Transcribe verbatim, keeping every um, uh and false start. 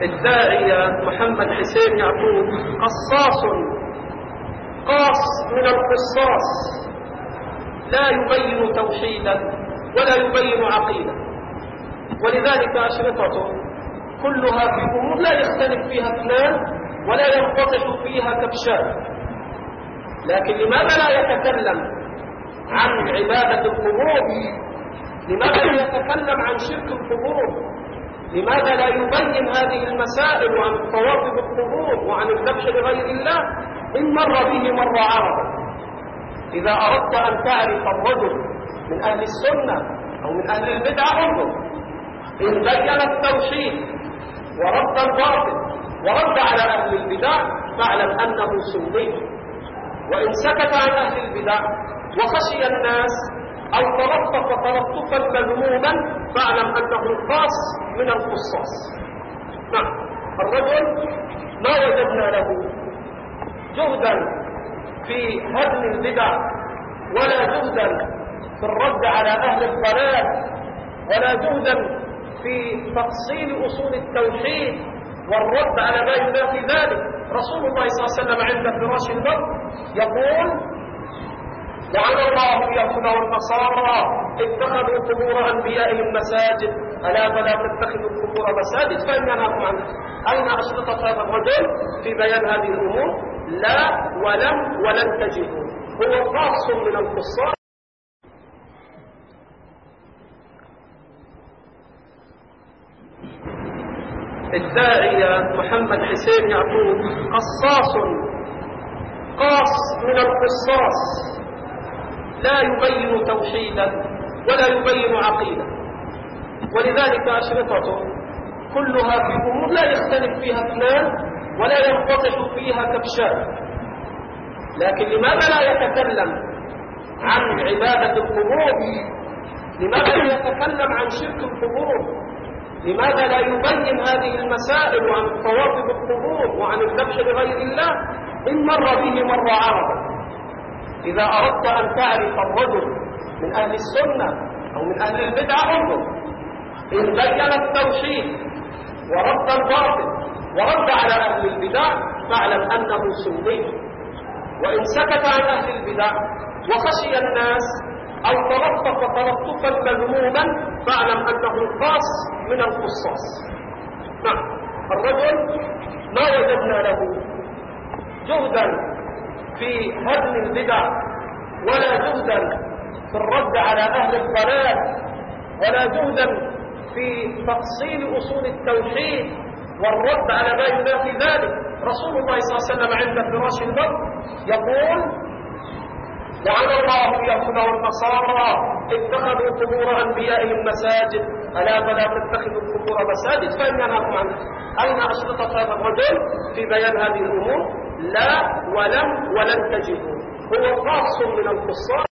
الداعية محمد حسين يعقوب قصاص قاص من القصاص، لا يبين توحيدا ولا يبين عقيدة، ولذلك أشرطته كلها في أمور لا يختلف فيها اثنان ولا ينقطع فيها كبشان. لكن لماذا لا يتكلم عن عبادة القبور؟ لماذا لا يتكلم عن شرك القبور؟ لماذا لا يبين هذه المسائل وعن الطواف بالقبور وعن الذبح لغير الله؟ إن مر به مر عرضا. إذا أردت أن تعرف الرجل من أهل السنة أو من أهل البدعة انظر، إن بين التوحيد ورد الباطل ورد على أهل البدع فاعلم أنه سني، وإن سكت عن أهل البدع وخشي الناس أو تلطف تلطفا مذموما فاعلم أنه خاص من القصاص. نعم، الرجل ما وجدنا له جهدا في هدم البدع ولا جهدا في الرد على أهل الضلال ولا جهدا في تفصيل أصول التوحيد والرد على ما ينافي ذلك. رسول الله صلى الله عليه وسلم عند فراش الموت يقول: لعن الله اليهود والنصارى اتخذوا قبور انبيائهم مساجد، الا فلا تتخذوا القبور مساجد فان ينهاكم عنه. اين اشرطه هذا الرجل في بيان هذه الامور؟ لا ولم ولن تجدوا، هو خاص من القصاص. الداعية محمد حسين يعقوب قصاص قاص من القصاص، لا يبين توحيدا ولا يبين عقيدة، ولذلك أشرطته كلها في أمور لا يختلف فيها اثنان ولا ينقطع فيها كبشان. لكن لماذا لا يتكلم عن عبادة القبور؟ لماذا لا يتكلم عن شرك القبور؟ لماذا لا يبين هذه المسائل وعن الطواف بالقبور وعن الذبح لغير الله؟ إن مر به مر عرضا. إذا أردت أن تعرف الرجل من أهل السنة أو من أهل البدعة انظر، إن بين التوحيد ورد الباطل ورد على أهل البدع فاعلم أنه سني، وإن سكت عن أهل البدع وخشي الناس أو تلطف تلطفا مذموما فاعلم أنه خاص من القصاص. نعم، الرجل ما وجدنا له جهدا في هدم البدع ولا جهدا في الرد على أهل الضلال ولا جهدا في تفصيل أصول التوحيد والرد على ما ينافي ذلك. رسول الله صلى الله عليه وسلم عند فراش الموت يقول: لعن الله اليهود والنصارى اتخذوا قبور انبيائهم مساجد، الا فلا تتخذوا القبور مساجد فان ينهاكم عنه. اين اشرطه هذا الرجل في بيان هذه الامور؟ لا ولم ولن تجدوا، هو خاص من القصاص.